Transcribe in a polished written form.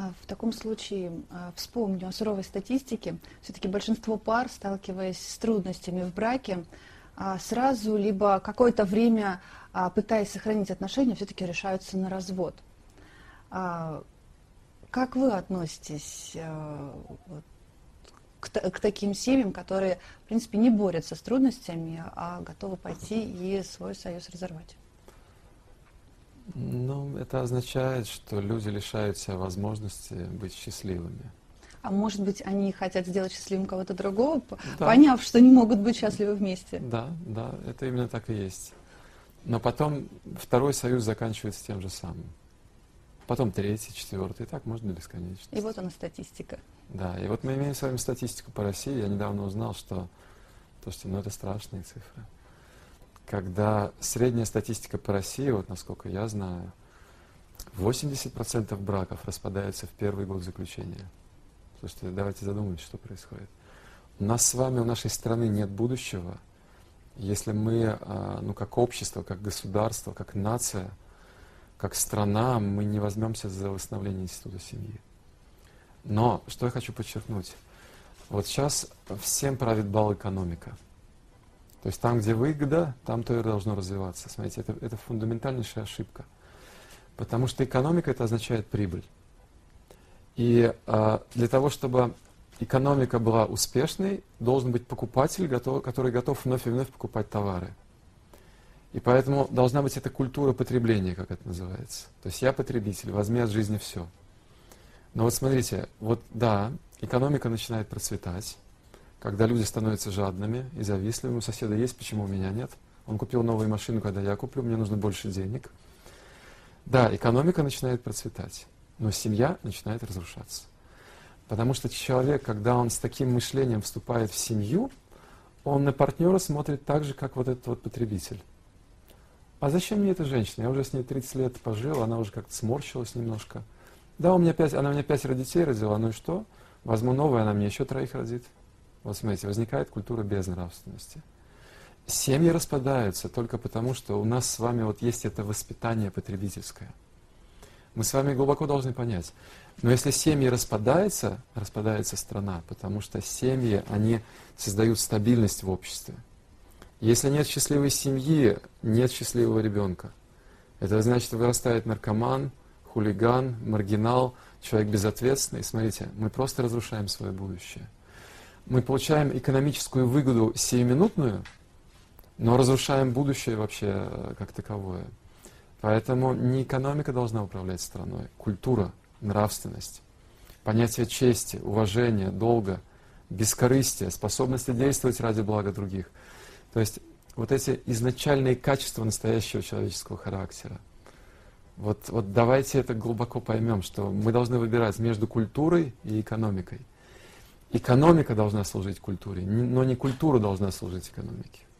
В таком случае вспомню о суровой статистике. Все-таки большинство пар, сталкиваясь с трудностями в браке, сразу либо какое-то время, пытаясь сохранить отношения, все-таки решаются на развод. Как вы относитесь к таким семьям, которые, в принципе, не борются с трудностями, а готовы пойти и свой союз разорвать? Ну, это означает, что люди лишают себя возможности быть счастливыми. А может быть, они хотят сделать счастливым кого-то другого, Да. поняв, что не могут быть счастливы вместе? Да, да, это именно так и есть. Но потом второй союз заканчивается тем же самым. Потом третий, четвертый, и так можно бесконечно. И вот она статистика. Да, и вот мы имеем с вами статистику по России. Я недавно узнал, что это страшные цифры. Когда средняя статистика по России, вот насколько я знаю, 80% браков распадаются в первый год заключения. Слушайте, давайте задумаемся, что происходит. У нас с вами, у нашей страны нет будущего, если мы, как общество, как государство, как нация, как страна, мы не возьмемся за восстановление института семьи. Но, что я хочу подчеркнуть, вот сейчас всем правит бал экономика. То есть там, где выгода, там то и должно развиваться. Смотрите, это фундаментальнейшая ошибка. Потому что экономика — это означает прибыль. И для того, чтобы экономика была успешной, должен быть покупатель, который готов вновь и вновь покупать товары. И поэтому должна быть эта культура потребления, как это называется. То есть я потребитель, возьми от жизни все. Но вот смотрите, экономика начинает процветать, когда люди становятся жадными и завистливыми. У соседа есть, почему у меня нет? Он купил новую машину, когда я куплю, мне нужно больше денег. Да, экономика начинает процветать, но семья начинает разрушаться. Потому что человек, когда он с таким мышлением вступает в семью, он на партнера смотрит так же, как вот этот вот потребитель. А зачем мне эта женщина? Я уже с ней 30 лет пожил, она уже как-то сморщилась немножко. Да, она мне 5 детей родила, ну и что? Возьму новую, она мне еще 3 родит. Вот смотрите, возникает культура безнравственности. Семьи распадаются только потому, что у нас с вами вот есть это воспитание потребительское. Мы с вами глубоко должны понять. Но если семьи распадаются страна, потому что семьи, они создают стабильность в обществе. Если нет счастливой семьи, нет счастливого ребенка. Это значит, вырастает наркоман, хулиган, маргинал, человек безответственный. Смотрите, мы просто разрушаем свое будущее. Мы получаем экономическую выгоду сиюминутную, но разрушаем будущее вообще как таковое. Поэтому не экономика должна управлять страной, культура, нравственность, понятие чести, уважения, долга, бескорыстия, способности действовать ради блага других. То есть вот эти изначальные качества настоящего человеческого характера. Вот давайте это глубоко поймем, что мы должны выбирать между культурой и экономикой. Экономика должна служить культуре, но не культура должна служить экономике.